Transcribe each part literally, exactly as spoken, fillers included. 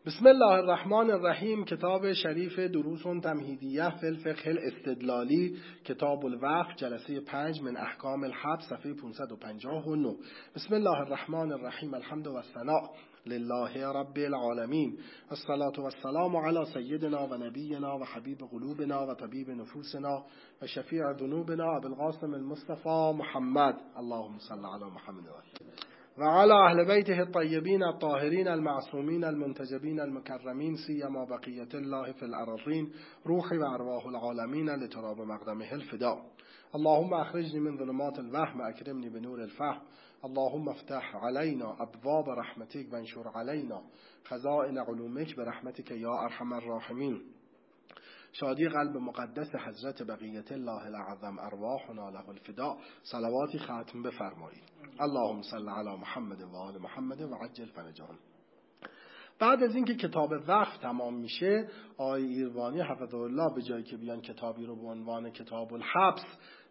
بسم الله الرحمن الرحیم. کتاب شریف دروس تمهیدیه فی الفقه الاستدلالی، کتاب الوقف، جلسه پنج من احکام الحبس، صفحه پانصد و پنجاه و نه. بسم الله الرحمن الرحیم. الحمد و الثناء لله رب العالمین، الصلاة و السلام علی سیدنا و نبینا و حبیب قلوبنا و طبیب نفوسنا و شفیع ذنوبنا ابو القاسم المصطفى محمد، اللهم صل علی محمد و علی اهل بیته الطیبین الطاهرین المعصومین المنتجبین المکرمین، سیما بقیت الله فی الارضین، روحی و ارواح العالمین لتراب مقدمه الفداء. اللهم اخرجنی من ظلمات الوهم اکرمنی بنور الفهم. اللهم افتح علینا ابواب رحمتک وانشر علینا خزائن علومک برحمتک یا ارحم الراحمین. شادی قلب مقدس حضرت بقیت الله الاعظم ارواحنا له الفداء. صلواتی ختم بفرمایید. اللهم صل علی محمد و آل محمد و عجل فرجهم. بعد از اینکه کتاب وقف تمام میشه، آقای ایروانی حفظه الله به جایی که بیان کتابی رو به عنوان کتاب الحبس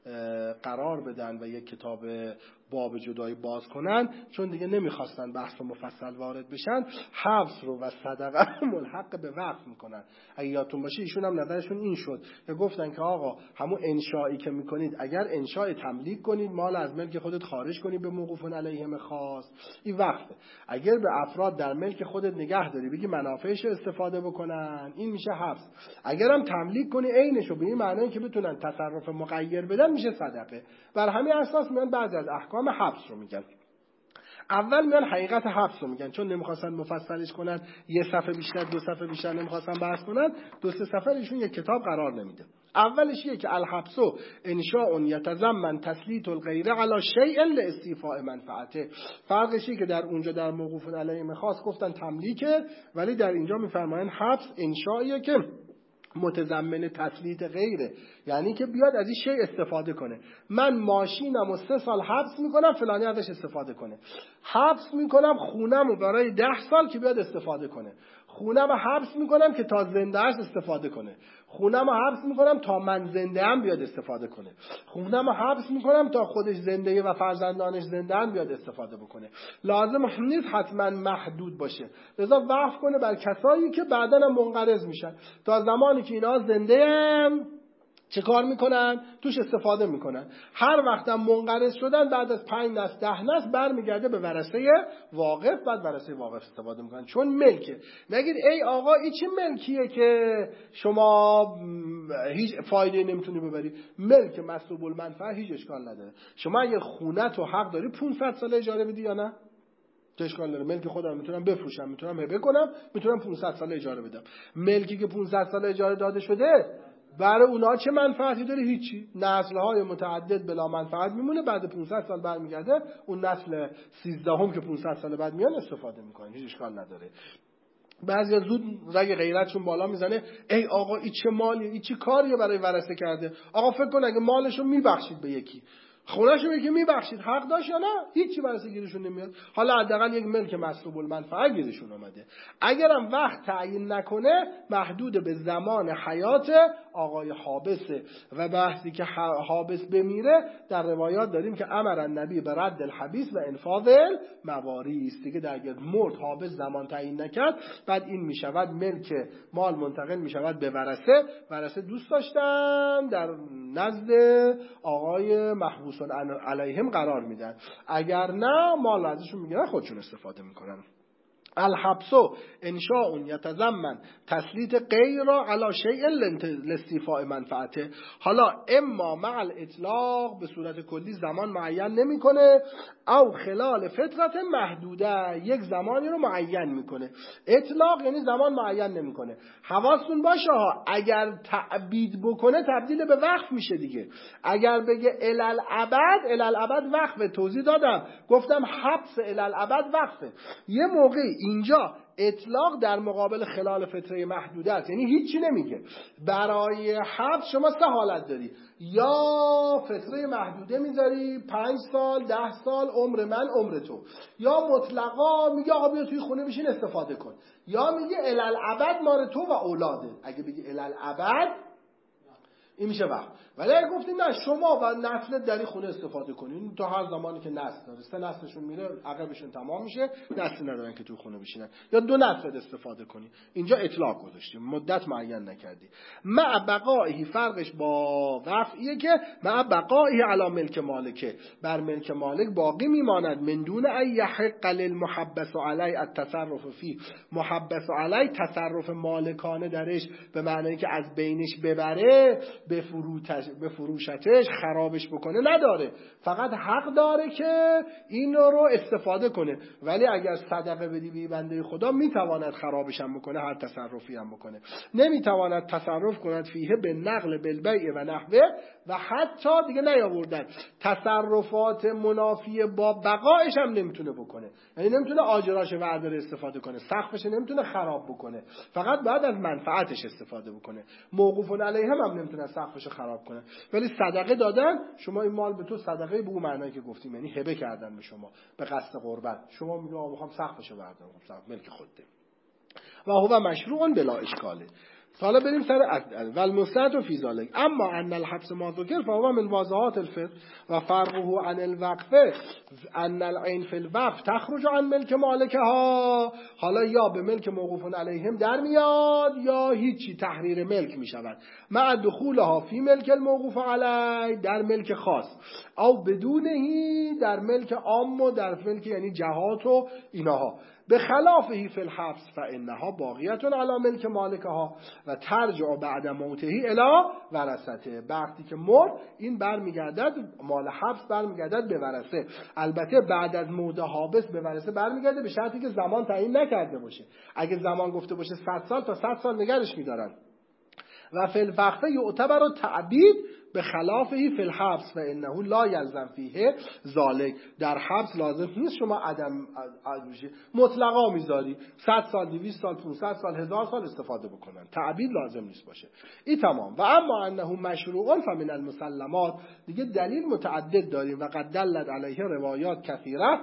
قرار بدن و یک کتاب باب جدایی باز کنن، چون دیگه نمیخواستن بحث مفصل وارد بشن، حبس رو و صدقه ملحق به وقف میکنن. اگه یادتون باشه ایشون هم نظرشون این شد که گفتن که آقا همون انشایی که میکنید، اگر انشای تملیک کنید، مال از ملک خودت خارج کنید به موقوفون علیهم خاص، این وقفه. اگر به افراد در ملک خودت نگه داری بگی منافعش استفاده بکنن، این میشه حبس. اگرم تملیک کنی عینشو به این معنی که بتونن تصرف مغیر بدن، میشه صدقه. بر همین اساس میان بعضی از احکام حبس رو میگن. اول میان حقیقت حبس رو میگن، چون نمیخواستن مفصلش کنن، یه صفحه بیشتر دو صفحه بیشتر نمیخواستن بحث کنن، دو سه صفحه ایشون یک کتاب قرار نمیده. اولش اینه که الحبس انشاء یتضمن تسلیط الغیر علی شیء لاستیفاء منفعته. فرقش اینه که در اونجا در موقوف علیهم خاص گفتن تملیکه، ولی در اینجا میفرماین حبس انشائیه که متضمن تسلیط غیره، یعنی که بیاد از این شی استفاده کنه. من ماشینم و سه سال حبس میکنم فلانی ازش استفاده کنه، حبس میکنم خونم و برای ده سال که بیاد استفاده کنه، خونم رو حبس میکنم که تا زنده است استفاده کنه، خونم رو حبس میکنم تا من زنده ام بیاد استفاده کنه، خونم رو حبس میکنم تا خودش زنده و فرزندانش زنده ام بیاد استفاده بکنه. لازم نیست حتما محدود باشه، لذا وقف کنه بر کسایی که بعداً هم منقرض میشن، تا زمانی که اینا زنده ام چه کار میکنن؟ توش استفاده میکنن. هر وقتم منقرض شدن بعد از پنج نسل ده نسل برمیگرده به ورثه واقف، بعد ورثه واقف استفاده میکنن، چون ملکه. نگید ای آقا این چه ملکیه که شما هیچ فایده نمیتونی ببری. ملک مسلوب المنفعه هیچ اشکال نداره. شما اگر خونت و حق داری پانصد سال اجاره بدی یا نه؟ چه اشکال داره؟ ملک خودم میتونم بفروشم، میتونم هبه کنم، میتونم پانصد سال اجاره بدم. ملکی که پانصد سال اجاره داده شده برای اونا چه منفعتی داره؟ هیچی. نسل‌های متعدد بلا منفعت میمونه، بعد پانصد سال برمیگرده اون نسل سیزدهم که پانصد سال بعد میان استفاده میکنه، هیچ اشکال نداره. بعضیا زود رگ غیرتشون بالا میزنه، ای آقا این چه مالیه، این چه کاریه برای ورثه کرده. آقا فکر کن اگه مالشو میبخشید به یکی، خونه‌شو به یکی میبخشید، حق داشت یا نه؟ هیچی ورثه گیرشون نمیاد. حالا حداقل یک ملک مسلوب المنفعه گیرشون اومده. اگرم وقت تعیین نکنه، محدود به زمان حیات آقای حابسه. و بحثی که حابس بمیره در روایات داریم که امر النبی به رد الحبیس و انفاذ المواریث، دیگه در اگر مرد حابس زمان تعیین نکرد، بعد این میشود ملک مال منتقل میشود به ورثه. ورثه دوست داشتن در نزد آقای محبوس علیهم قرار میدن، اگر نه مال ازشون میگیرن خودشون استفاده میکنن. الحبس انشاء یتضمن تسلیط غیر علی شیء لاستیفاء منفعته. حالا اما مع الاطلاق به صورت کلی زمان معین نمیکنه، او خلال فترت محدوده یک زمانی رو معین میکنه. اطلاق یعنی زمان معین نمیکنه. حواستون باشه ها، اگر تعبید بکنه تبدیل به وقف میشه دیگه. اگر بگه الالعبد، الالعبد وقفه. توضیح دادم، گفتم حبس الالعبد وقفه. یه موقعی اینجا اطلاق در مقابل خلال فتره محدوده است، یعنی هیچی نمیگه. برای حبس شما سه حالت داری، یا فتره محدوده میذاری پنج سال ده سال عمر من عمر تو، یا مطلقا میگه آقا بیا توی خونه بشین استفاده کن، یا میگه الالعبد مال تو و اولاده. اگه بگی الالعبد این میشه وقف. ولی اگه گفتین نه شما و نسل در این خونه استفاده کنین تا هر زمانی که نسل داره، سه نسلشون میره عقبشون تمام میشه، نسل ندارن که تو خونه بشینن، یا دو نسل استفاده کنین. اینجا اطلاق گذاشتیم، مدت معین نکردی. مع بقائه، فرقش با وقفیه که مع بقائه علی ملک مالکه، بر ملک مالک باقی میماند، من دون ان یحق للمحبس علی التصرف فی، محبس علی تصرف مالکانه درش به معنی که از بینش ببره، به فروتش به فروشتش خرابش بکنه نداره، فقط حق داره که این رو استفاده کنه. ولی اگر صدقه بدی به بنده خدا میتواند خرابش هم بکنه، هر تصرفی هم بکنه، نمیتواند تصرف کند فیه به نقل بالبیع و نحوه، و حتی دیگه نیاوردن تصرفات منافی با بقایش هم نمیتونه بکنه. یعنی نمیتونه آجراش ورداره استفاده کنه، سقفش نمیتونه خراب بکنه، فقط باید از منفعتش استفاده بکنه. موقوف علیه هم, هم نمیتونه سقفش خراب کنه. ولی صدقه دادن، شما این مال به تو صدقه به اون معنایی که گفتیم، یعنی هبه کردن به شما به قصد قربت، شما میگی آقا میخوام سقفش رو بردارم، سقف ملک خودته و هو مشروع بلا اشکاله. حالا بریم سر عدل و المستند فی ذلک. اما ان الحبس ما ذکر فهو من واضحات الفقه و فرقه عن الوقف ان العین فی الوقف تخرج عن ملک مالکها. حالا یا به ملک موقوف علیهم در میاد یا هیچی تحریر ملک می شود، مع دخولها فی ملک الموقوف علی، در ملک خاص، او بدونهی در ملک عام و در ملک یعنی جهات و اینها. به خلافه فی الحبس فانها باقیه علی ملک مالکها و ترجع بعد موته الی ورثته. وقتی که مرد این برمیگردد، مال حبس برمیگردد به ورثه. البته بعد از موت حابس به ورثه برمیگرده به شرطی که زمان تعیین نکرده باشه. اگه زمان گفته باشه صد سال تا صد سال نگرش می‌دارن. و فی الوقف یعتبر تعبید به خلافه فی الحبس و انه لا یلزم فیه ذالک. در حبس لازم نیست شما عدم عدم مطلقا میذاری صد سال دویست سال پانصد سال هزار سال استفاده بکنن، تعبید لازم نیست باشه. این تمام. و اما انه مشروع فمن المسلمات، دیگه دلیل متعدد داریم و قد دلت علیه روایات کثیره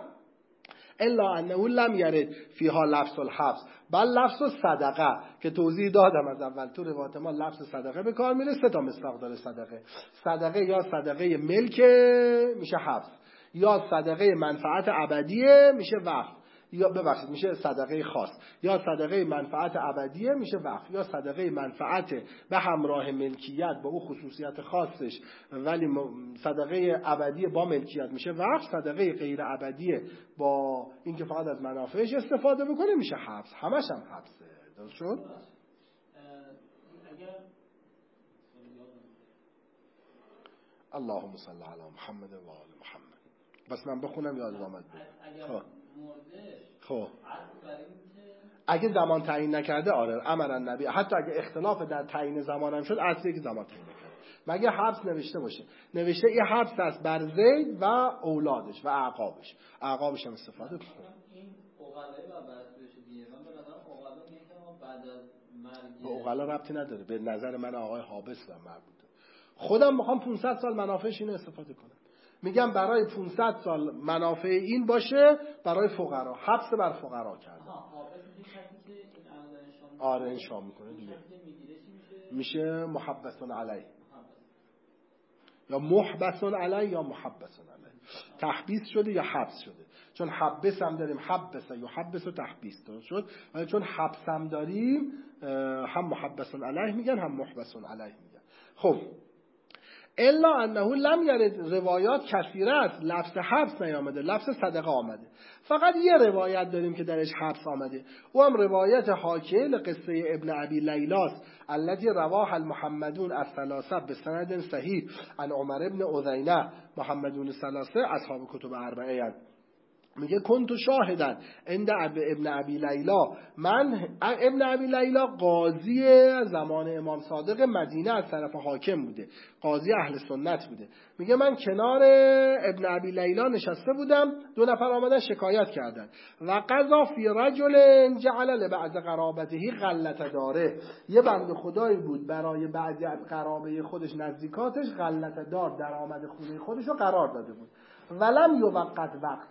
الا انه لم یرد فیها لفظ الحبس بل لفظ صدقه، که توضیح دادم از اول تو روایت ما لفظ صدقه به کار میره. سه تا مصداق داره صدقه. صدقه یا صدقه ملک میشه حبس، یا صدقه منفعت ابدیه میشه وقف، یا ببخشید میشه صدقه خاص، یا صدقه منفعت ابدیه میشه وقف، یا صدقه منفعت به همراه ملکیت با او خصوصیت خاصش ولی صدقه ابدیه با ملکیت میشه وقف، صدقه غیر ابدیه با اینکه فقط از منافعش استفاده بکنه میشه حبس. همش هم حبسه. درست شد؟ اللهم صل علی محمد و آل محمد. بس من بخونم یاد آمد بگم. خب خب اگه زمان تعیین نکرده آره امر النبی، حتی اگه اختلاف در تعیین زمان هم شد اصلی که زمان تعیین نکرده، مگه حبس نوشته باشه، نوشته این حبس است بر زید و اولادش و اعقابش، اعقابش هم استفاده کنه. این اوغلای و بحث دیگه من به نظرم اوغلا میگه که بعد از مرگ به اوغلا ربطی نداره، به نظر من آقای حابس و مربوطه. خودم میخوام پانصد سال منافعش اینو استفاده کنم، میگم برای پانصد سال منافع این باشه برای فقرا، حبس بر فقرا کرده. آره انشاء میکنه دیگه میشه محبسون علی یا محبسون علی یا محبسون علی. تحبیس شده یا حبس شده، چون حبس هم داریم، حبس یا حبس و تحبیس درست شد، ولی چون حبس هم داریم هم محبسون علی میگن هم محبسون علی میگن. خب الا انه لم یرد روایات کثیره است، لفظ حبس نیامده، لفظ صدقه آمده. فقط یه روایت داریم که درش حبس آمده، او هم روایت حاکیه لقصه ابن ابی لیلاس الذی رواه المحمدون الثلاثه به سند صحیح عن عمر ابن عزینه. محمدون ثلاثه اصحاب کتب اربعه. میگه کنت شاهدن عند ابن ابی لیلا، من ابن ابی لیلا قاضی زمان امام صادق مدینه از طرف حاکم بوده، قاضی اهل سنت بوده. میگه من کنار ابن ابی لیلا نشسته بودم، دو نفر آمدن شکایت کردن و قضا فی رجل جعل لبعض قرابته غلط داره، یه بنده خدایی بود برای بعضی از قرابه خودش نزدیکاتش غلط دار درآمد خونه خودش رو قرار داده بود. ولم یوقت وقتا،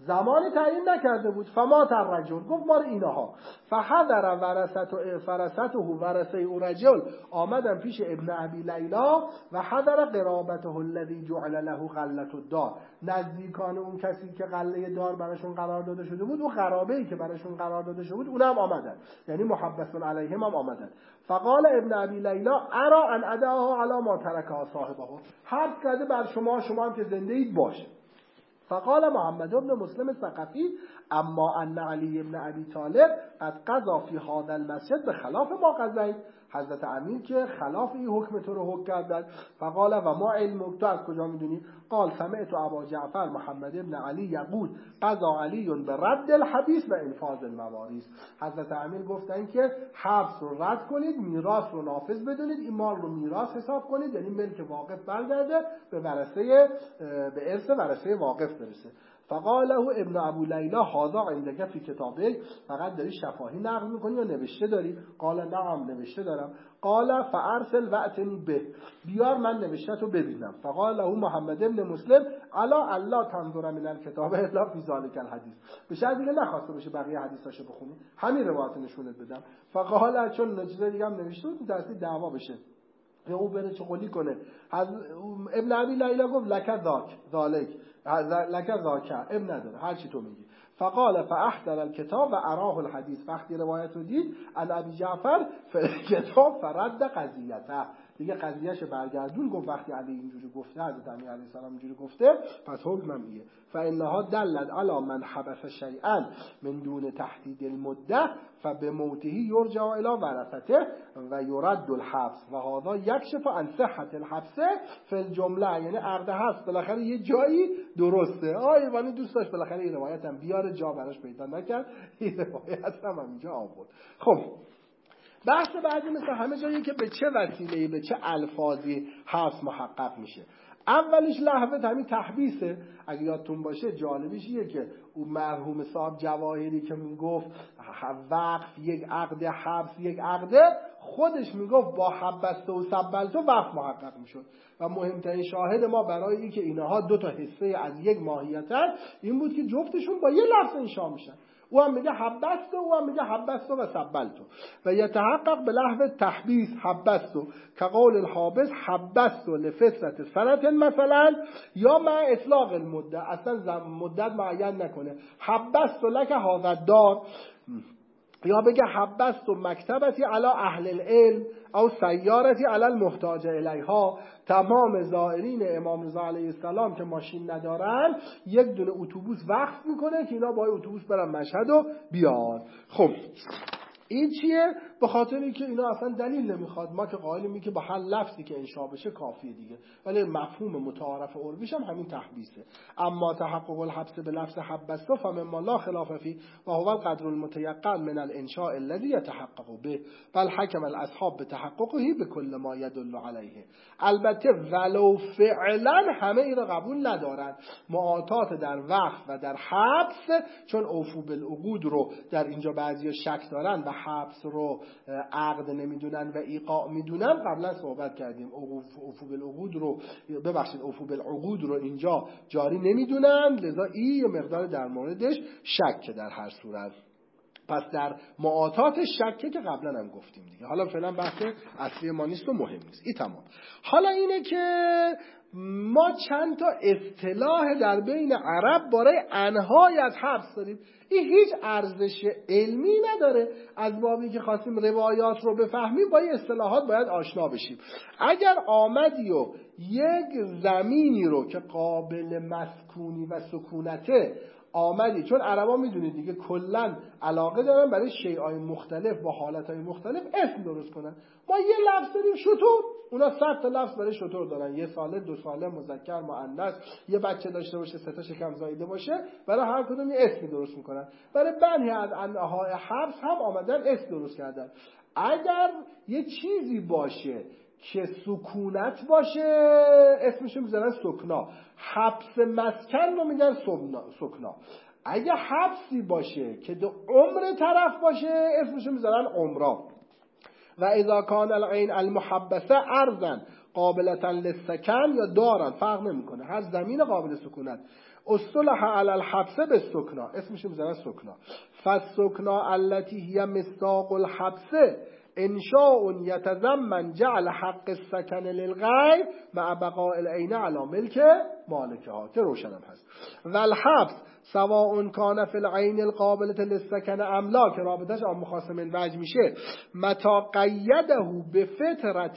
زمانی تعیین نکرده بود. فمات الرجل، گفت ما اینها. فحضر ورثت و فرثته ورثه او رجل، آمدن پیش ابن ابی لیلا و حضر قرابته الذی جعل له غلة الدار، نزدیکان اون کسی که غله دار براشون قرار داده شده بود، اون قرابه‌ای که براشون قرار داده شده بود اونم آمدن، یعنی محبس علیهم هم آمدن. فقال ابن ابی لیلا ارا ان ادعها علی ما ترکها صاحبه، حرف کرده بر شما، شما هم که زنده اید باشه. فقال محمد بن مسلم ثقفی اما ان علی بن ابی طالب قد قضا فی هذا المسجد به خلاف ما قضیت، حضرت امیر که خلاف این حکم تو رو حکم کردن. فقال و ما علمک، تو از کجا میدونی؟ قال سمعت ابا جعفر محمد بن علی یقول قضا علی به رد الحبیس و انفاذ الموارث، حضرت امیر گفتن که حبس رو رد کنید، میراث رو نافذ بدونید، این مال رو میراث حساب کنید، یعنی ملک واقف برگرده به ورثه، به ارث ورثه واقف برسه. فقال له ابن ابو لیلا هذا عندك فی کتابه، فقط داری شفاهی نقل میکنی یا نوشته داری؟ قال نعم نوشته دارم. قال فارسل واتنی به، بیار من نوشته تو ببینم. فقال له محمد بن مسلم الا الله تنظر من الكتاب الا فی ذلك الحدیث، به شرط دیگه نخواسته باشه بقیه حدیثاشو بخونی، همین روایت نشونت بدم. فقال چون چیز دیگه هم نوشته بود درسی دعوا بشه یا او بره چه قولی کنه. ابن ابی لیلا گفت لک ذاک ذالک لک ذاک، ابن نداره هر چی تو میگی. فقال فاحضر الكتاب و اراه الحديث، وقتی روایت رو دید ان ابی جعفر کتاب فرد قضیته، دیگه قضیهش برگردون، گفت وقتی علی اینجوری گفته، حضرت امیر علیه السلام اینجوری گفته، پس حکمم ایه. فانها دلت علی من حبس شیئا من دون تحدید المده فبموته یرجع الی ورثته و یرد الحبس و هذا یکشف عن صحت الحبس فی الجمله، یعنی عقد هست بالاخره یه جایی درسته. آی وانی دوست داشت بالاخره این روایت هم بیاره، جا براش پیدا نکرد، این روایت هم اینجا آورد. خب بحث بعدی مثل همه جایی که به چه وسیله‌ای به چه الفاظی حبس محقق میشه. اولیش لحظه همین تحبیسه. اگه یادتون باشه جالبیش اینه که اون مرحوم صاحب جواهری که میگفت وقف یک عقد، حبس یک عقده، خودش میگفت با حبسته و سبلته وقف محقق میشد. و مهمترین شاهد ما برای این که اینها دو تا حصه از یک ماهیتن این بود که جفتشون با یه لفظ انشا میشن. او هم میگه حبستو، او هم میگه حبستو و سبلتو. و یتحقق به لحظ تحبیس حبستو که قول الحابس حبستو لفترت سنت مثلا، یا مع اطلاق المده، اصلا مدت معین نکنه، حبستو لک هذا دار، یا بگه حبستو مکتبتی علی اهل العلم او سیارتی علی المحتاج الیها. تمام زائرین امام رضا علیه السلام که ماشین ندارن یک دونه اتوبوس وقف میکنه که اینا با اتوبوس برن مشهد و بیان. خب این چیه؟ به خاطر اینکه اینا اصلا دلیل نمیخواد، ما که قائلیم که با هر لفظی که انشا بشه کافیه دیگه، ولی مفهوم متعارف عرفیش هم همین تحبیسه. اما تحقق الحبس به لفظ حبسته فمما لا خلاف فيه و هو القدر المتيقن من الانشاء الذي يتحقق به بل حكم الاصحاب به تحققه به کل ما يدل علیه. البته ولو فعلا همه این رو قبول ندارن. معاطات در وقف و در حبس، چون اوفو بالعقود رو در اینجا بعضیا شک دارن و حبس رو عقد نمیدونن و ایقاع میدونن، قبلا صحبت کردیم اوفو بالعقود رو ببخشید اوفو بالعقود رو اینجا جاری نمیدونن، لذا این یه مقدار در موردش شک در هر صورت. پس در معاطات شکه که قبلا هم گفتیم دیگه. حالا فعلا بحث اصلی ما نیست و مهم نیست. این تمام. حالا اینه که ما چند تا اصطلاح در بین عرب برای انواعی از حبس داریم. این هیچ ارزش علمی نداره. از بابی که خواستیم روایات رو بفهمیم با این اصطلاحات باید آشنا بشیم. اگر آمدی و یک زمینی رو که قابل مسکونی و سکونته آمدی، چون عربا میدونید دیگه کلن علاقه دارن برای شیءهای مختلف با حالتهای مختلف اسم درست کنن. ما یه لفظ داریم شتر، اونا صد تا لفظ برای شتر دارن، یه ساله، دو ساله، مذکر، مؤنث، یه بچه داشته باشه، سه تا شکم زاییده باشه، برای هر کدوم یه اسمی درست میکنن. برای بنی از انواع حبس هم آمدن اسم درست کردن. اگر یه چیزی باشه که سکونت باشه اسمشو میذارن سکنا، حبس مسکن رو میگن سکنا. اگه حبسی باشه که دو عمر طرف باشه اسمشو میذارن عمرا. و اذا کان العین المحبسه ارضا قابلتا للسکن یا دارن، فرق نمیکنه، هر زمین قابل سکونت اصطلح علی الحبس بالسکنا، اسمش میذارن سکنا. فالسکنا التي هي مصداق الحبس انشاء یتضمن جعل حق السکن للغیر مع بقاء العین علی ملک مالکها، که روشنم هست. و الحبس سواء کان فی العین القابلة للسکن ام لا، که رابطش آن مخاصم الوجه میشه، متا قیده بفترة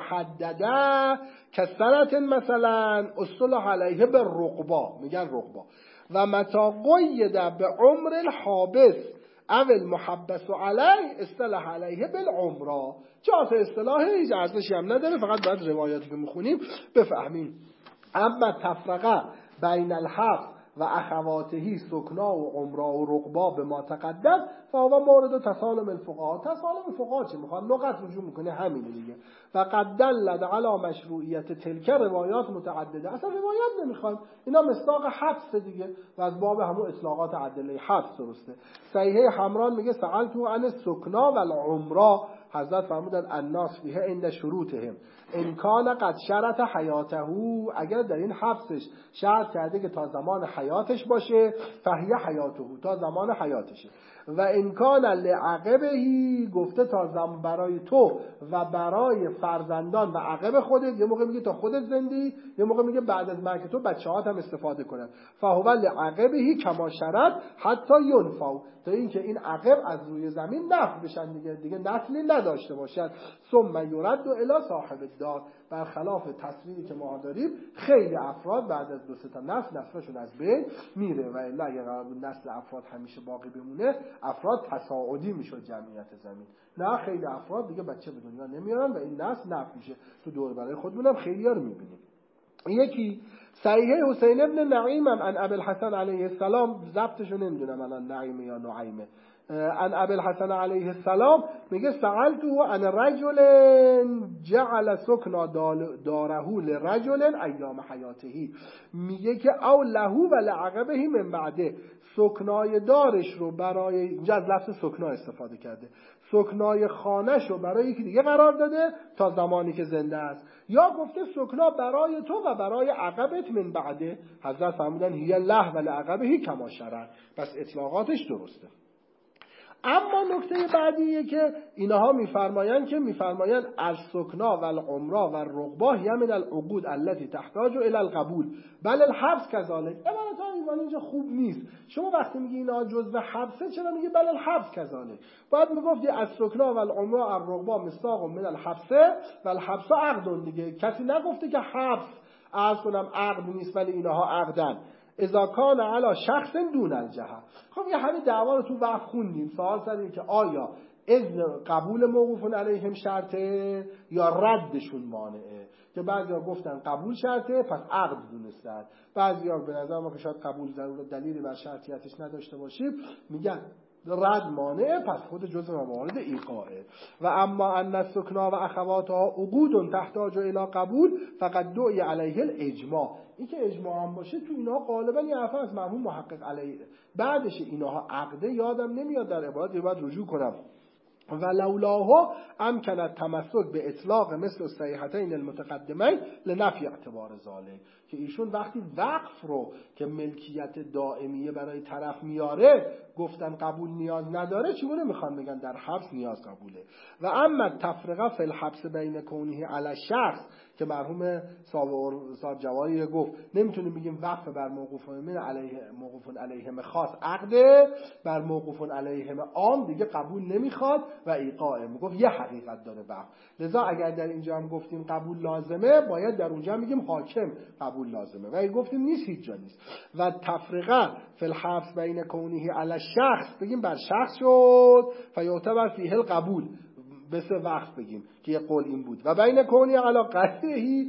محدده کسنة مثلا اصطلح علیه بالرقبا، میگن رقبا. و متا قید به عمر الحابس اول محبس علیه اصطلاح علیه بالعمره. جهات اصطلاحی هیچ ارزشی هم نداره، فقط باید روایاتی که میخونیم بفهمیم. اما تفرقه بین الحبس و اخواتهی سکنا و عمره و رقبا به ما تقدم فهو مورد تسالم الفقها. تسالم الفقها چی میخواد؟ لغت رجوع میکنه، همینه دیگه. و قد دلت علی مشروعیت تلک روایات متعدده. اصلا روایت نمیخواد، اینا مصداق حبس دیگه و از باب همون اطلاقات عدله حبس درسته. صحیحه حمران میگه سألتو عن السکنا و العمره، حضرت فرمودن الناس فیه عند شروطهم ان کان قد شرط حیاته، اگر در این حبسش شرط کرده که تا زمان حیاتش باشه، فهی حیاته، تا زمان حیاتشه. و ان کان لعقبهی، گفته تا زمان برای تو و برای فرزندان و عقب خودت، یه موقع میگه تا خودت زندی، یه موقع میگه بعد از مرگ تو بچه‌هات هم استفاده کنن. فهو لعقبهی کما شرط حتی ینفوا، تا اینکه این عقب از روی زمین نفع بشن دیگه، دیگه نسلی نداشته باشن. ثم یرد الی صاحب الدار، برخلاف تصویری که ما داریم خیلی افراد بعد از دو سه تا نسل نسلشون از بین میره، و الا اگر قرار بود نسل افراد همیشه باقی بمونه افراد تصاعدی میشد جمعیت زمین. نه، خیلی افراد دیگه بچه به دنیا نمیارن و این نسل نفع میشه. تو دور برای خودمونم خیلی‌ها رو میبینیم. یکی صحیح حسین ابن نعیم عن ابی الحسن علیه السلام، ضبطشو نمیدونم الان نعیمه یا نعیمه، عن ابی الحسن علیه السلام میگه سألته عن رجل جعل سکنا داره لرجل ایام حیاته، میگه که او لهو و لعقبه من بعده، سکنای دارش رو برای، اینجا از لفظ سکنا استفاده کرده، سکنای خانش رو برای یکی دیگه قرار داده تا زمانی که زنده است، یا گفته سکنا برای تو و برای عقبت من بعده. حضرت فرمودن هی له و لعقبه کما شرع، پس اطلاقاتش درسته. اما نکته بعدیه که اینها میفرمایند که میفرمایند السکنا و العمره و الرقبه هی من العقود التي تحتاج الى القبول بل الحبس كذلك. عبارت ها اینجا خوب نیست. شما وقتی میگی اینا جزء حبسه، چرا میگی بل الحبس كذلك؟ باید میگفتی السکنا و العمره و الرقبه مصداق من الحبس و الحبس عقد دیگه. کسی نگفته که حبس عرض کنم عقد نیست ولی اینها عقدن. اذا کان علی شخص دون الجهه. خب یه همین دعوا رو تو وقت خوندیم، سوال سر که آیا اذن قبول موقوف علیهم شرطه یا ردشون مانعه، که بعضیا گفتن قبول شرطه پس عقد دونستن، بعضیا به نظر ما که شاید قبول ضرورت دلیلی بر شرطیتش نداشته باشیم میگن رد مانعه، پس خود جزء موارد ایقاعه. و اما ان السکنا و اخواتها عقود تحتاج الی قبول فقط دعی علیه الاجماع. این که اجماع هم باشه تو اینها غالبا یه حرف از مرحوم محقق علیه بعدش اینها عقده یادم نمیاد در عبارت، باید رجوع کنم. و لولاه امکن التمسک به اطلاق مثل الصحیحتین المتقدمین لنفی اعتبار ذالک، که ایشون وقتی وقف رو که ملکیت دائمیه برای طرف میاره گفتن قبول نیاز نداره، چگونه میخوان بگن در حبس نیاز قبوله. و اما تفرقه فی الحبس بین کونه علی شخص، که مرحوم صاحب جواهر گفت نمیتونیم بگیم وقف بر موقوفون علیه موقوفون علیهم خاص عقده، بر موقوفون علیهم عام دیگه قبول نمیخواد و ایقاعه. میگفت یه حقیقت داره وقف، لذا اگر در اینجا هم گفتیم قبول لازمه باید در اونجا میگیم حاکم قبول لازمه، و اگه گفتیم نیست هیچ جا نیست. و تفرقه فی الحبس بین کونه علی شخص بگیم بر شخص شد فیعتبر فیه القبول، بسه وقت بگیم که یه قول این بود. و بین کونی علی قطعی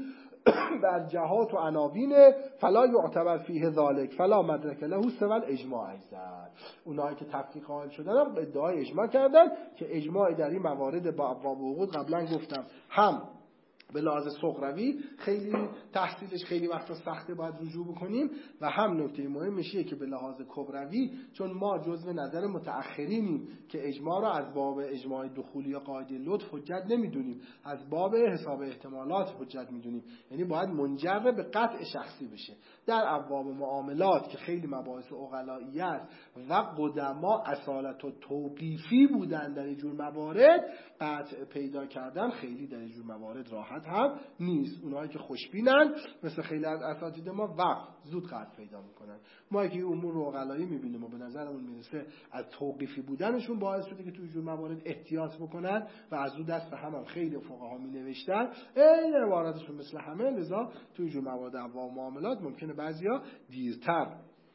بر جهات و عناوین فلا یعتبر فیه ذالک فلا مدرک له سوى اجماع ایزد. اونایی که تفکیک قائل شدن هم ادعای اجماع کردن که اجماع در این موارد با ابواب وقود قبلا گفتم هم به لحاظ صغروی خیلی تحصیلش خیلی وقتا سخته، باید رجوع بکنیم. و هم نکته مهمشه که به لحاظ کبروی، چون ما جزو نظر متأخرینیم که اجماع را از باب اجماع دخولی یا قاعده لطف حجت نمیدونیم، از باب حساب احتمالات حجت میدونیم، یعنی باید منجر به قطع شخصی بشه. در ابواب معاملات که خیلی مباحث عقلایی است و قدما اصالت و توقیفی بودن در اینجور موارد، قطع پیدا کردن خیلی در اینجور موارد راحت هم نیست. اونایی که خوشبینن مثل خیلی از اساتید ما وقت زود قطع پیدا میکنن. ما که امور عقلایی میبینیم و به نظرمون میرسه از توقیفی بودنشون باعث شده که تو اینجور موارد احتیاط بکنن و از اون دست به هم, هم خیلی فقها می نوشتن این عبارتشون مثل همه، لذا تو اینجور موارد ابواب معاملات ممکنه بعضیا دیرتر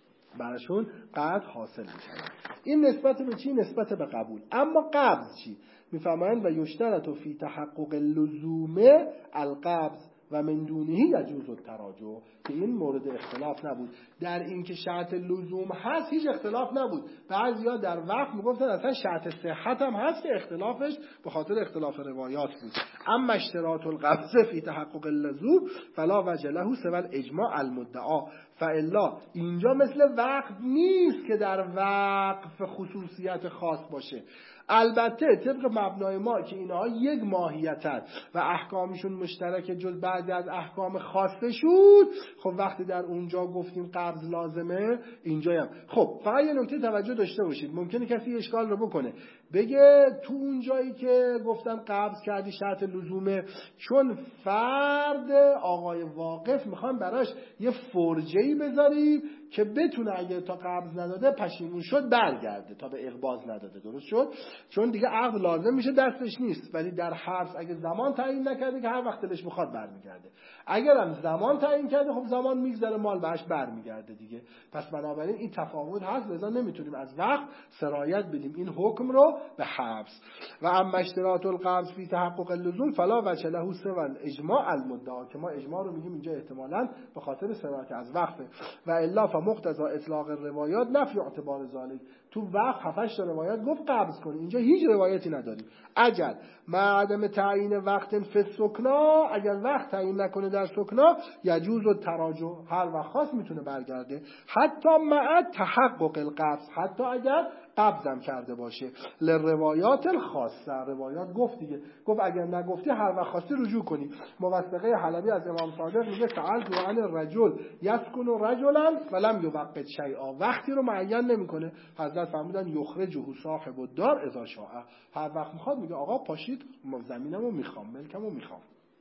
براشون قطع حاصل میشه. این نسبت به چی؟ نسبت به قبول. اما قبض چی؟ میفهمند و یشترط فی تحقق اللزوم القبض و من دونه یجوز التراجع، که این مورد اختلاف نبود. در این که شرط لزوم هست هیچ اختلاف نبود. بعضیا در وقت میگفتن اصلا شرط صحت هم هست که اختلافش به خاطر اختلاف روایات بود. اما اشتراط القبض فی تحقق اللزوم فلا وجه له سوى الاجماع المدعا، فالا اینجا مثل وقت نیست که در وقف خصوصیت خاص باشه. البته طبق مبنای ما که اینها یک ماهیتن و احکامشون مشترک جز بعضی از احکام خاصشون، خب وقتی در اونجا گفتیم قبض لازمه اینجا هم. خب فقط یه نکته توجه داشته باشید، ممکنه کسی اشکال رو بکنه بگه تو اون جایی که گفتن قبض کردی شرط لزومه، چون فرد آقای واقف میخوان براش یه فرجه‌ای بذاریم که بتونه اگه تا قبض نداده پشیمون شد برگرده تا به اقباض نداده. درست شد؟ چون دیگه عقد لازم میشه دستش نیست، ولی در حبس اگه زمان تعیین نکرده که هر وقت دلش میخواد برمیگرده. اگرم زمان تعیین کرده خب زمان میگذره مال بهش برمیگرده دیگه. پس بنابراین این تفاوت هست، لذا نمیتونیم از وقت سرایت بدیم این حکم رو به حبس. و اما اشتراط القبض فی تحقق اللزوم فلا وجه له سوى الاجماع المدعا، که ما اجماع رو میگیم اینجا احتمالاً به خاطر سرایت از وقفه. و الا فمقتضى اطلاق الروایات نفی اعتبار ذلك، تو وقت هفتش تا روایت گفت قبض کنی، اینجا هیچ روایتی نداریم. اجل مع عدم تعیین وقت فی السکنا، اگر وقت تعیین نکنه در سکنا یجوز التراجع، هر وقت خاص میتونه برگرده، حتی مع تحقق القبض، حتی اگر قبضم کرده باشه. لروایات الخاصه، روایات گفت دیگه، گفت اگر نگفتی هر وقت خواستی رجوع کنی. موثقه حلبی از امام صادق میگه سألت عن الرجل یسکن رجلا ولم یوقت شیئا، وقتی رو معین نمیکنه. حضرت فرمودن یخرجه صاحب الدار اذا شاء، هر وقت میخواد میگه آقا پاشید زمینمو میخوام، ملکمو میخوام.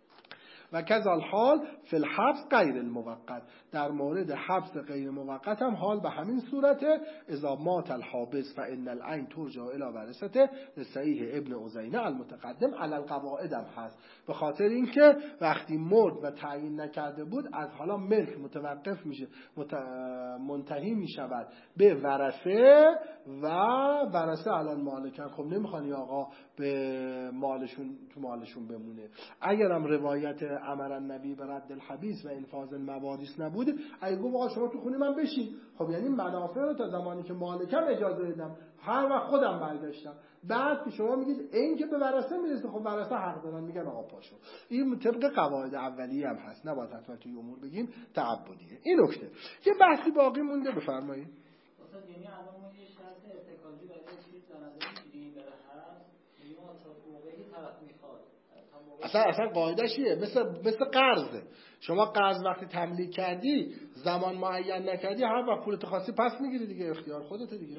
و کذال حال فی الحبس غیر الموقت، در مورد حبس غیر موقت هم حال به همین صورته. اذا مات الحابس فان العین ترجع الی ورثته، صحیح ابن عزینه المتقدم علی القواعد هم هست، به خاطر اینکه وقتی مرد و تعیین نکرده بود از حالا ملک متوقف میشه، مت... منتهی میشود به ورثه و ورثه الان مالکن. خب نمیخوان آقا به مالشون تو مالشون بمونه. اگرم روایت امر النبی به رد الحبیس و انفاذ المواریث نبود، اگه گفت آقا شما تو خونه من بشین، خب یعنی منافع رو تا زمانی که مالکم اجازه دادم، هر وقت خودم برگشتم. بعد که شما میگید این که به ورثه میرسه، خب ورثه حق دارن، میگن آقا پاشو. این طبق قواعد اولیه هم هست، نباید حتما توی امور بگیم تعبدیه. این نکته. یه بحثی باقی مونده، بفرمایید. اصلا یعنی الان ما یه شرط ارتکابی برای چیز در نظر میگیریم برای هر میگیم تا موقعی طرف میخواد. اصلا اصلا قاعده‌ش چیه؟ مثل مثل قرضه. شما قرض وقتی تملیک کردی، زمان معین نکردی، هر وقت پولت خواستی پس میگیری دیگه، اختیار خودته دیگه.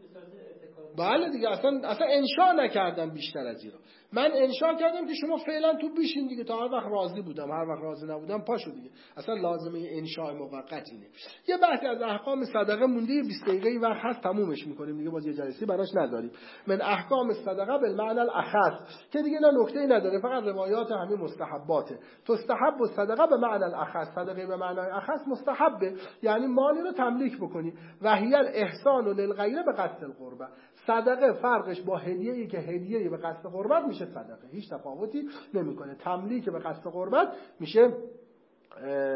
بله دیگه، اصلا اصلا انشا نکردم بیشتر از این. من انشا کردم که شما فعلا تو بشین دیگه، تا هر وقت راضی بودم، هر وقت راضی نبودم پاشو دیگه. اصلا لازمه انشاء موقت اینه. یه بحثی از احکام صدقه مونده، بیست دقیقه وقت هست تمومش میکنیم دیگه، باز یه جلسه براش نذاریم. من احکام صدقه بالمعنى الاخص، که دیگه نه نکته‌ای نداره، فقط روایات همین مستحباته. تستحب الصدقه به معنی الاخص، صدقه به معنای اخص مستحبه، یعنی مالی رو تملیک بکنی. و هی الاحسان للغیر به قصد القربه، صدقه فرقش با هدیه‌ای که هدیه‌ای به قصد قربت میشه صدقه، هیچ تفاوتی نمیکنه. تملیک به قصد قربت میشه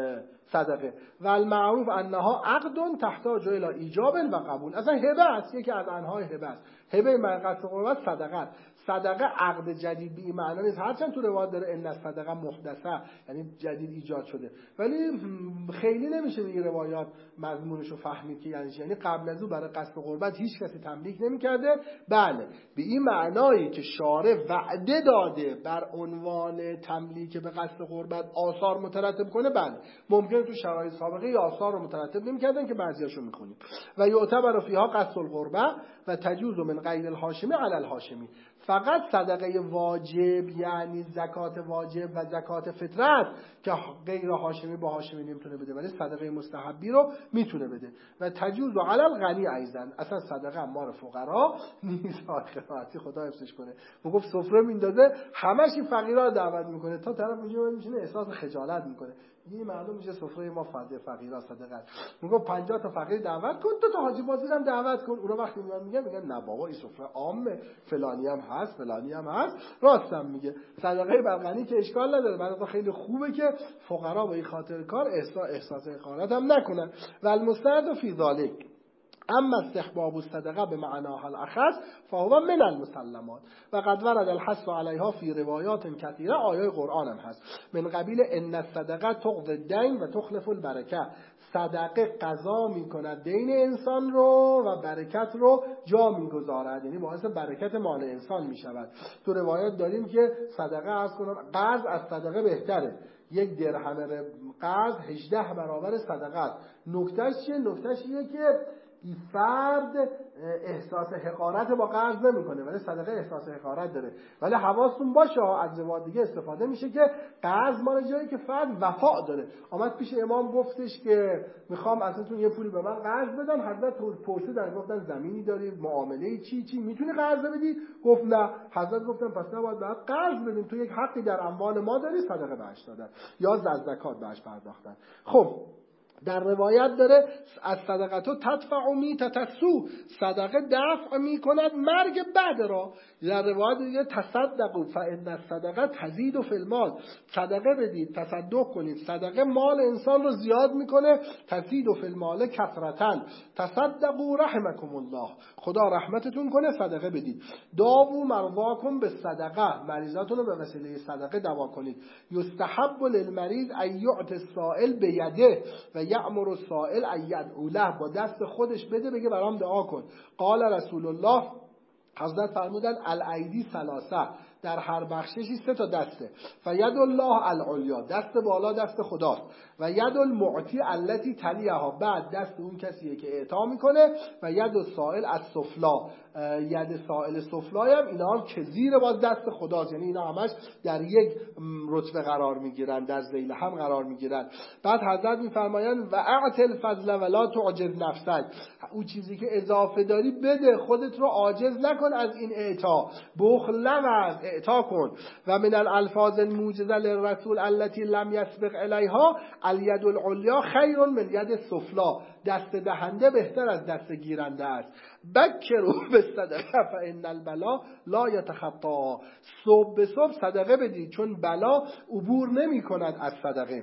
صدقه و المعروف انها عقد تحتاج الی ایجاب و قبول. اصلا هبه است، یکی از انواع هبه است. هبه من قصد قربت صدقه است. صدقه عقد جدید به این معنا نیست، هرچند تو روایت داره ان صدقه محدثه، یعنی جدید ایجاد شده، ولی خیلی نمیشه به این روایات مضمونش رو فهمید که یعنی چی. یعنی قبل از او برای قصد قربت هیچ کسی تملیک نمیکرده. بله به این معنایی که شارع وعده داده بر عنوان تملیک به قصد قربت آثار مترتب کنه، بله ممکنه تو شرایط سابقه یا آثار رو مترتب نمیکردن که بعضیاشو میخونیم. و یعتبر فیها قصد القربه و تجوز من غیر الهاشمی علی الهاشمی. فقط صدقه واجب یعنی زکات واجب و زکات فطرت که غیر هاشمی با هاشمی نمیتونه بده، ولی صدقه مستحبی رو میتونه بده. و تجوز علی الغنی ایضا، اصلا صدقه مال فقرا نیست. آخراتی خدا حفظش کنه. میگفت سفره میندازه همش این فقیرا رو دعوت میکنه تا طرف اونجا میشینه احساس خجالت میکنه. این معلوم میشه سفره ما فقیر فقیرا صدقه. میگه پنجاه تا فقیر دعوت کن، دو تا حاجی بازی هم دعوت کن. اونا وقتی میان میگن میگن نه بابا این سفره عامه، فلانی هم هست فلانی هم هست. راستم میگه. صدقه بر غنی که اشکال نداره، برای خیلی خوبه که فقرا به این خاطر کار احساس احساس حقارت هم نکنن. و المستند فی ذلک اما استحباب الصدقه به معناها الاخص فهو من المسلمات و قد ورد الحث علیها فی روایات کثیره. آیه قرآن هم هست من قبیل ان الصدقه تقضی الدین و تخلف البرکه. صدقه قضا میکند دین انسان رو و برکت رو جا میگذارد، یعنی باعث برکت مال انسان میشود. تو روایات داریم که صدقه از کنن قرض از صدقه بهتره. یک درهم قرض هجده برابر صدقه است. نکتهش چیه؟ نکتهش اینه که این فرد احساس حقارت با قرض نمیکنه ولی صدقه احساس حقارت داره. ولی حواستون باشه از روایت دیگه استفاده میشه که قرض مال جایی که فرد وفا داره. آمد پیش امام گفتش که میخوام ازتون یه پولی به من قرض بدن. حضرت پرسیدن گفتن زمینی داری، معامله چی چی میتونی قرض بدی؟ گفت نه. حضرت گفتن پس نباید باید قرض بدیم، تو یک حقی در اموال ما داری، صدقه بهش دادن یا از زکات بهش پرداختن. خب در روایت داره از صدقتو تدفع میتتسو، صدقه دفع میکند مرگ بعد را. در روایت دیگه تصدقوا فان الصدقه تزید فی المال، صدقه بدید تصدق کنید، صدقه مال انسان رو زیاد میکنه. تزید فی المال کثرتن تصدقوا رحمکم الله، خدا رحمتتون کنه صدقه بدید. داووا مرضاکم بالصدقه، مریضاتون رو به وسیله صدقه دوا کنید. یستحب للمریض ان یعطی السائل بیده و یأمر السائل ان یدعو له، با دست خودش بده بگه برام دعا کن. قال رسول الله، حضرت فرمودن الایدی ثلاثه، در هر بخششی سه تا دسته. فید الله العلیا، دست بالا دست خداست. و ید المعطی التی تلیها، بعد دست اون کسیه که اعطا میکنه. و ید السائل السفلا، ید سائل سفلای هم اینا هم که زیر باز دست خداست، یعنی اینا همش در یک رتبه قرار میگیرن، در ذیل هم قرار میگیرن. بعد حضرت میفرمایند و اعطی الفضل ولا تعجز نفسک، اون چیزی که اضافه داری بده، خودت رو عاجز نکن از این اعطا، بخل نورز، اعطا کن. و من الالفاظ الموجزه للرسول التي لم يسبق الیها الید العلیا خیر من ید السفلا، دست دهنده بهتر از دست گیرنده است. بکروا بالصدقه فان البلا لا یتخطا، صبح به صبح صدقه بدید چون بلا عبور نمی کند از صدقه.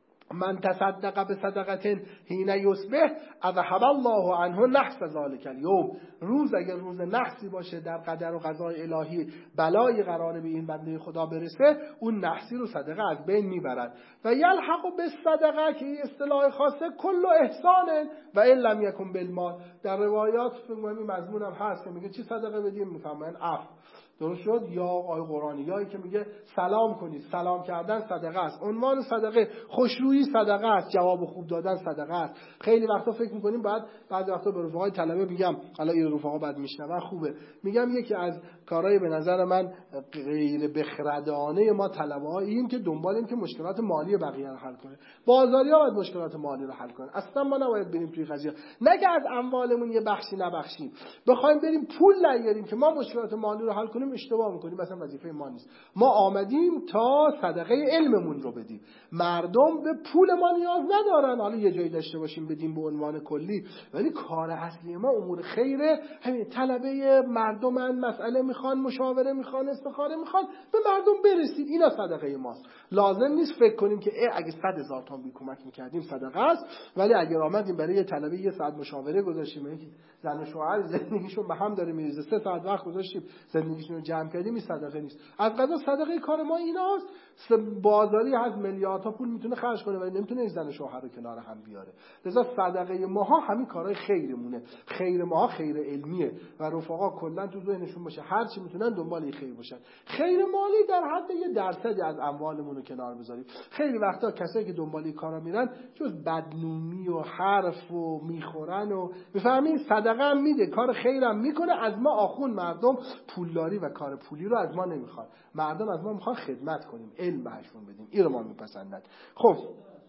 من تصدق بصدقه حين یصبح اذهب الله عنه نحس ذلك اليوم، روز اگر روز نحسی باشه در قدر و قضای الهی بلایی قراره به این بنده خدا برسه، اون نحسی رو صدقه از بین میبرد. و یلحق بالصدقه، که این اصطلاح خاصه کل احسان و ان لم یکن بالمال. در روایات فهمی مضمون هم هست که میگه چی صدقه بدیم، میفهمن عفو، درست شد، یا آیه قرآنی یایی که میگه سلام کنید، سلام کردن صدقه است. عنوان صدقه خوشرویی صدقه است، جواب خوب دادن صدقه است. خیلی وقتا فکر میکنیم بعد بعضی وقتا به رفقای طلبه میگم، حالا این رفقا بعد میشنون خوبه، میگم یکی از کارهای به نظر من غیر بخردانه ما طلبه‌اییم که دنبالیم که مشکلات مالی بقیه رو حل کنه. بازاری‌ها باید مشکلات مالی رو حل کنن، اصلا ما نباید بریم توی قضیه، نگه از اموالمون یه بخشی نبخشیم بخوایم بریم پول نیاریم که ما مشکلات مالی رو حل کنیم، اشتباه میکنیم. مثلا وظیفه ما نیست. ما آمدیم تا صدقه علممون رو بدیم. مردم به پول ما نیاز ندارن، حالا یه جایی داشته باشیم بدیم به عنوان کلی، ولی کار اصلی ما امور خیره، همین طلبه مردمن، مسئله میخوان، مشاوره میخوان، استخاره میخوان، به مردم برسید، اینا صدقه ماست. لازم نیست فکر کنیم که اگه صد هزار تومان بی کمک میکردیم صدقه است، ولی اگر آمدیم برای یه طلبه یه ساعت مشاوره گذاشتیم، زن و شوهر زندگیشون به هم داره میریزه، سه ساعت وقت گذاشتیم زندگیشون رو جمع کردیم، این صدقه نیست. از قضا صدقه کار ما ایناست. بازاری از میلیاردها پول میتونه خرج کنه ولی نمیتونه زن و شوهر رو کنار هم بیاره. لذا صدقه ماها همین کارهای خیرمونه. خیر ماها خیر علمیه و رفقا کلا تو ذهنشون باشه هر چی میتونن دنبال این خیر باشن. خیر مالی در حد یه درصدی از اموالمون رو کنار بذاریم. خیلی وقتا کسایی که دنبال این کارا میرن جز بدنومی و حرف و میخورن و میفهمین صدقه هم میده، کار خیرم میکنه. از ما آخون مردم پولداری و کار پولی رو از ما نمیخوان. مردم از ما میخوان خدمت کنیم، علم بهشون بدیم. این رو ما میپسندن. خب این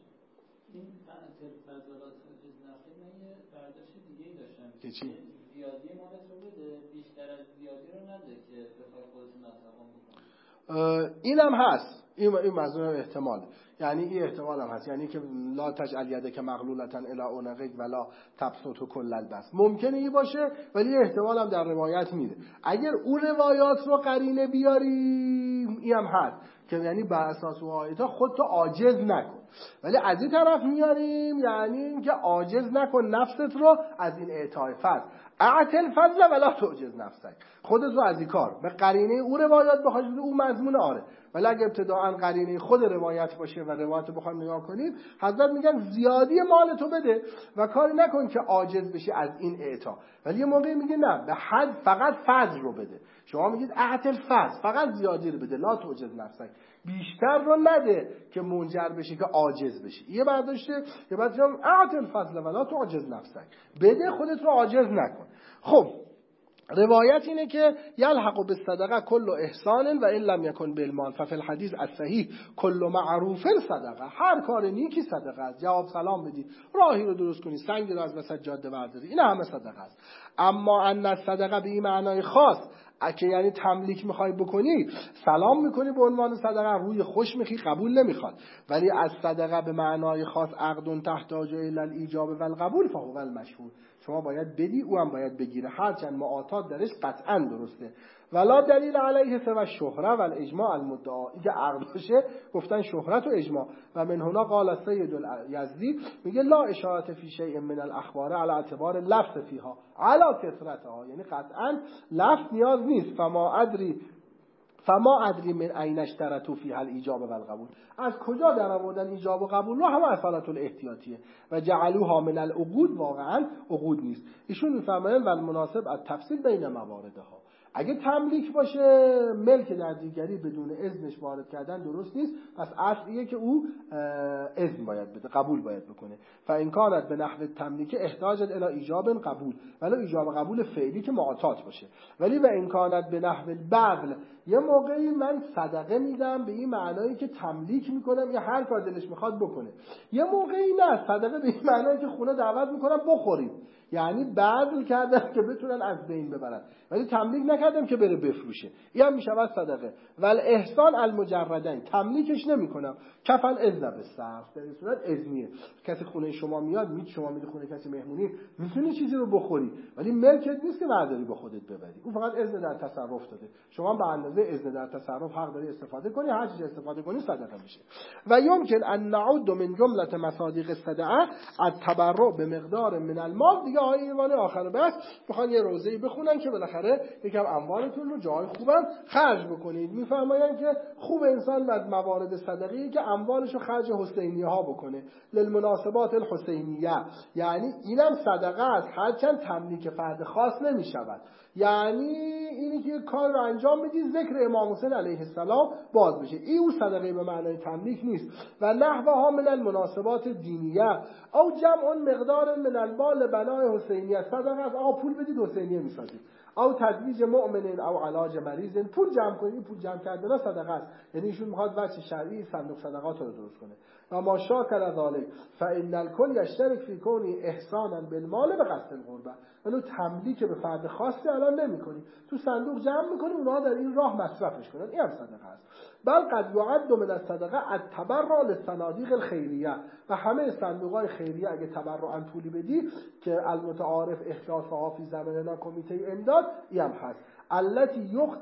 فضلات نفعی من یه برداشت دیگه ای داشتم که چی؟ زیادی مالت رو بده، بیشتر از زیادی رو نده که بخوای خودت مصرف بکنی. اینم هست، این این موضوع احتمال، یعنی این احتمال هم هست، یعنی که لا تجعل یدک مغلولة الی عنقک ولا تبسطها کل البسط. ممکنه این باشه ولی احتمال هم در روایت میده. اگر اون روایات رو قرینه بیاریم این هم هست که یعنی بر اساس آیات خودتو عاجز نکن، ولی از این طرف میاریم یعنی اینکه عاجز نکن نفست رو از این اعطای فضل. اعطی الفضل ولا تعجز نفسک. خودت رو از این کار به قرینه اون روایات بخواد بده، اون مضمون آره، ولی اگه ابتداعا قرینه خود روایت باشه و روایت رو بخوایم نگاه کنیم، حضرت میگن زیادی مال تو بده و کاری نکن که عاجز بشی از این اعطا. ولی یه موقعی میگه نه، به حد فقط فضل رو بده. شما میگید اعطی الفضل، فقط زیادی رو بده، لا تعجز نفسک، بیشتر رو نده که منجر بشه که عاجز بشی. یه برداشته، یه برداشته اعطی الفضل ولا تعجز نفسک، بده خودت رو عاجز نکن. خب روایت اینه که یلحق بالصدقه کل احسان و ان لم یکن بالمال ففی الحدیث الصحیح کل معروف صدقه. هر کار نیکی صدقه است. جواب سلام بدی، راهی رو درست کنی، سنگی رو از وسط جاده برداری، این همه صدقه است. اما ان الصدقه به این معنای خاص، اگه یعنی تملیک میخوای بکنی، سلام میکنی به عنوان صدقه، روی خوش میخی، قبول نمیخواد. ولی از صدقه به معنای خاص عقد تحتاج الی الایجاب و القبول فهو المشهور. شما باید بدی، او هم باید بگیره، هرچند معاطات درش قطعا درسته. ولا دلیل علیه سوى شهره و الاجماع المدعا. این که عقد باشه گفتن شهرت و اجماع. و من هنا قال سید یزدی میگه لا اشارت فی شیء من الاخبار علی اعتبار لفظ فیها علی کثرتها، یعنی قطعا لفظ نیاز نیست. فما ادری فما ادری من عین اشترطوا فیها الایجاب و القبول. از کجا در آوردن ایجاب و قبول رو؟ هم اصالت الاحتیاطیه و جعلوها من العقود، واقعا عقود نیست. ایشون میفرمایند و المناسب التفصیل بین مواردها. اگه تملیک باشه، ملک در دیگری بدون اذنش وارد کردن درست نیست، پس اصلیه که او اذن باید بده، قبول باید بکنه. فان کانت به نحو تملیک احتاجت الی ایجاب قبول، ولی ایجاب قبول فعلی که معاطات باشه. ولی و ان کانت به نحو بذل، یه موقعی من صدقه میدم به این معنایی که تملیک میکنم یا هر کار دلش میخواد بکنه. یه موقعی نه، صدقه به این معنایی که خونه دعوت میکنم بخوریم، یعنی بذل کردم که بتونن از بین ببرن، ولی تملیک نکردم که بره بفروشه. این هم میشود صدقه. ول احسان المجردین، تملیکش نمیکنم، کفل اذن بالصرف، در این صورت اذنیه. کسی خونه شما میاد، میاد شما میاد خونه کسی مهمونی، میتونی چیزی رو بخوری ولی ملکت نیست که برداری با خودت ببری، اون فقط اذن در تصرف داده. شما به اندازه اذن در تصرف حق داری استفاده کنی، هر چیز استفاده کنی صدقه میشه. و یمکن ان نعود من جمله مصادیق الصدقه التبرع به مقدار من المال. دیگه آیه ایمان آخر بس میخوان یه روزه‌ای بخونن که بالاخره یکم اموالتون رو جای خوبم خرج بکنید. میفرمایند که خوب انسان از موارد صدقه‌ای که اموالش رو خرج حسینیه ها بکنه، للمناسبات الحسینیه، یعنی اینم صدقه است هرچند تملیک فرد خاص نمیشود. یعنی اینی که کار رو انجام بدی ذکر امام حسین علیه السلام باز بشه، این اون صدقه به معنای تملیک نیست. و نحوها من المناسبات دینیه او جمع مقدار من المال بنای حسینیه، صدقه از آقا پول بدید حسینیه میسازید. او تدویج مؤمن او علاج مریض، پول جمع کنی، پول جمع کردن صدقه است. یعنی ایشون میخواد وجه شرعی صندوق صدقات رو درست کنه. و ما شاکر ذلک فان الکل یشترک فی کونی احسانا بالمال بقصد القربه. ولو تملیک به فرد خاصی الان نمی‌کنی، تو صندوق جمع می‌کنی، اونها در این راه مصرفش کنن، این هم صدقه است. بل قد یعد من الصدقه التبرع للصنادیق الخیریه، و همه صندوق‌های خیریه اگه تبرعاً پولی بدی که المتعارف احداثها فی زماننا کمیته امداد، این هم هست. التي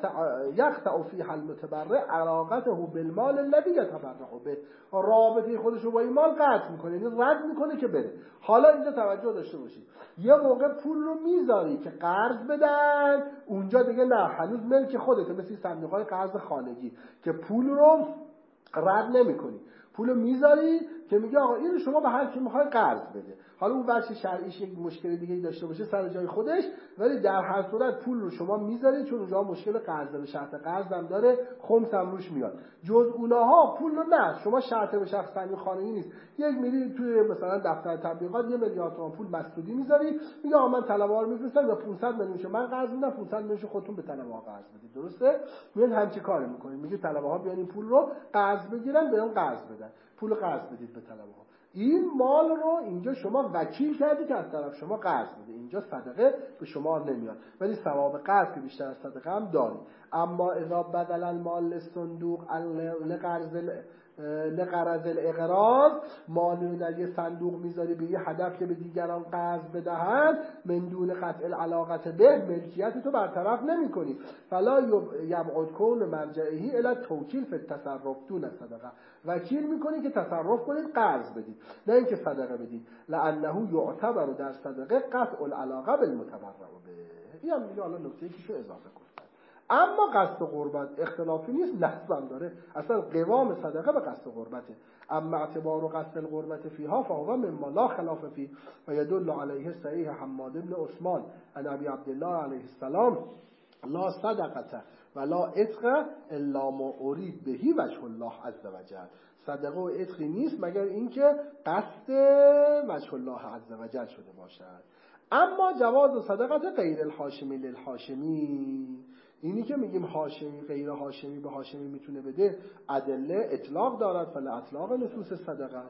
یقطع فیها المتبرع علاقته بالمال الذي یتبرع به، رابطه خودش رو با این مال قطع میکنه، یعنی رد میکنه که بره. حالا اینجا توجه داشته باشید، یه موقع پول رو میذاری که قرض بدن، اونجا دیگه نه، هنوز ملک خودته، مثل صندوق‌های قرض خانگی که پول رو رد نمیکنی، پول رو میذاری که میگه آقا اینو شما به هر کی میخوای قرض بده. حالا اون بچه شرعیش یک مشکل دیگه داشته باشه سر جای خودش، ولی در هر صورت پول رو شما میذارید، چون اونجا مشکل قرض به شرط قرض هم داره، خمس هم روش میاد. جز اونها پول رو نه، شما شرط به شخص صندوق خانگی نیست، یک میری توی مثلا دفتر تبلیغات یه میلیارد تومان پول مسدودی میذاری، میگه آقا من طلبه‌ها رو میفرستم یا پانصد میلیونشو من قرض میدم، پانصد میلیونشو خودتون به طلبه‌ها قرض بدید. درسته؟ میاد همچین کاری میکنید، میگه طلبه‌ها بیان این پول رو قرض بگیرن، بهمون قرض بدن، پول قرض بدید به طلبه‌ها. این مال رو اینجا شما وکیل کردی که از طرف شما قرض بده، اینجا صدقه به شما نمیاد، ولی ثواب قرض که بیشتر از صدقه هم داری. اما اذا بدل المال للصندوق لقرض لقرض الاقراض، مالی در یه صندوق میذاری به یه هدف که به دیگران قرض بدهند، من دون قطع العلاقت به، ملکیت تو برطرف نمی کنی. فلا یبعد کون مرجعهی الی توکیل فی التصرف دون صدقه، وکیل میکنی که تصرف کنید قرض بدید، نه اینکه صدقه بدید. لانه یعتبر در صدقه قطع العلاقه بالمتبرع به. این هم دیگه حالا نکته یکی شو اضافه کن. اما قصد قربت اختلافی نیست، لازم داره، اصلا قوام صدقه به قصد قربته. اما اعتبار و قصد القربت فیها فهو مما لا خلاف فيه و يدل علیه صحیح حماد بن عثمان عن ابی عبدالله علیه السلام لا صدقه ولا عتق الا ما اريد بهی وجه الله عز وجل. صدقه و عتقی نیست مگر اینکه قصد وجه الله عز وجل شده باشد. اما جواز صدقه غیر الهاشمی للهاشمی، اینی که میگیم هاشمی غیر هاشمی به هاشمی میتونه بده، ادله اطلاق دارد، فل اطلاق نصوص صدقه.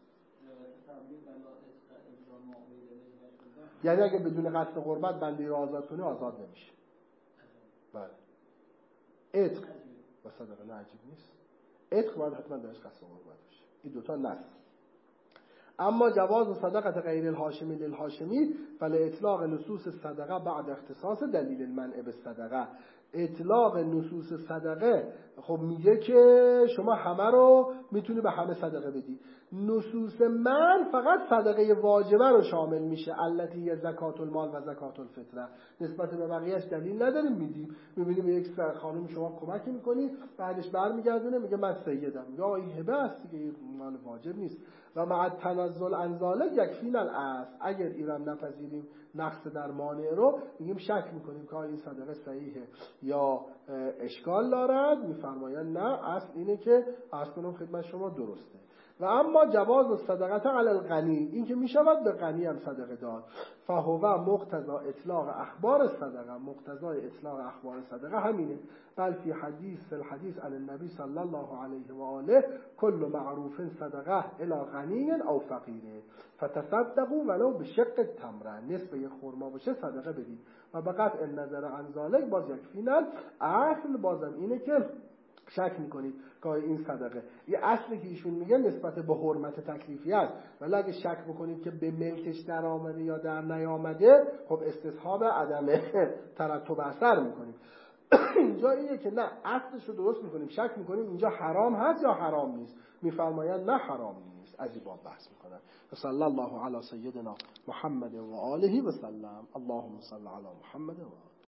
یعنی اگه بدون قصد قربت بنده رو آزاد کنه آزاد نمیشه. بله. عتق و صدقه نه عجیب نیست. عتق باید حتما درش قصد قربت باشه. این دوتا نص. اما جواز صدقه غیر الهاشمی للهاشمی فل اطلاق نصوص صدقه بعد اختصاص دلیل المنع بالصدقه. اطلاق نصوص صدقه خب میگه که شما همه رو میتونی به همه صدقه بدی، نصوص من فقط صدقه واجبه رو شامل میشه، التي زکات المال و زکات الفطره. نسبت به بقیه‌اش دلیل نداریم میدیم. میبینیم یک خانم شما کمکی میکنی، بعدش برمیگردونه میگه من سیدم، میگه آقا این هبه است دیگه، این مال واجب نیست. و مع تنزل عن ذلک یکفینا الاصل، اگر ایران نپذیریم نقص در مانع رو، میگیم شک میکنیم که این صدقه صحیحه یا اشکال دارد، میفرمایند نه، اصل اینه که عرض کنم خدمت شما درسته. و اما جواز صدقه علی الغنی، این که میشود به غنی هم صدقه داد، فهو مقتضا اطلاق اخبار صدقه، مقتضای اطلاق اخبار صدقه همینه. بل فی حدیث فی الحدیث عن النبی صلی الله علیه و آله کل معروف صدقه الی غنی او فقیر فتصدقوا ولو بشق التمره، نصف یک خرما باشه صدقه بدید. و بقطع النظر عن ذلک باز یکفینا، اصل بازم اینه که شک میکنید که این صدقه، یه اصلی که ایشون میگه نسبت به حرمت تکلیفی است، ولی اگه شک بکنید که به ملکش در آمده یا در نیامده، خب استصحاب عدم ترتب اثر میکنیم. اینجا اینه که نه، اصلش رو درست میکنیم، شک میکنیم اینجا حرام هست یا حرام نیست، میفرمایند نه حرام نیست، از این باب بحث میکنن. صلی الله علی سیدنا محمد و آله و سلم. اللهم صل علی محمد و آله.